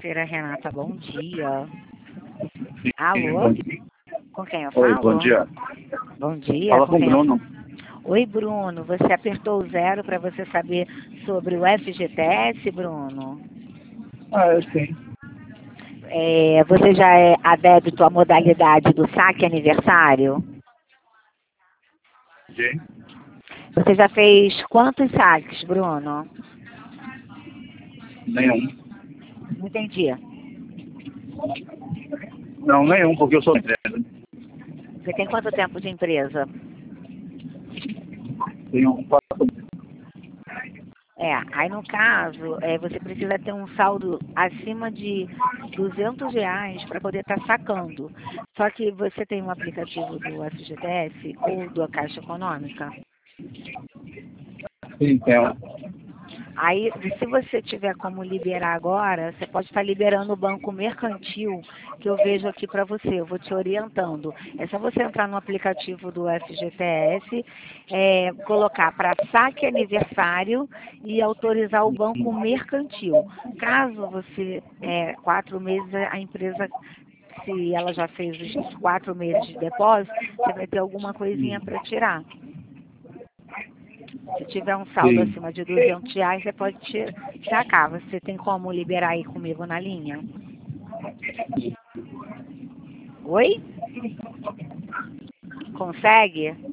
financeira, Renata, bom dia. Sim, Alô? Com quem eu Oi, falo? bom dia. Bom dia. Fala com o quem Bruno. Oi, Bruno. Você apertou o 0 para você saber sobre o FGTS, Bruno? Eu sim. Você já é adepto à modalidade do saque aniversário? Sim. Você já fez quantos saques, Bruno? Nenhum. Não entendi. Não, nenhum, porque eu sou empresa. Você tem quanto tempo de empresa? Tenho 4. Aí no caso, você precisa ter um saldo acima de R$ 200 para poder estar sacando. Só que você tem um aplicativo do FGTS ou da Caixa Econômica? Sim, tenho. Aí, se você tiver como liberar agora, você pode estar liberando o banco mercantil, que eu vejo aqui para você, eu vou te orientando. É só você entrar no aplicativo do FGTS, colocar para saque aniversário e autorizar o banco mercantil. Caso você, 4 meses, a empresa, se ela já fez os 4 meses de depósito, você vai ter alguma coisinha para tirar. Se tiver um saldo Sim. acima de R$ 200, você pode sacar. Você tem como liberar aí comigo na linha? Oi? Consegue?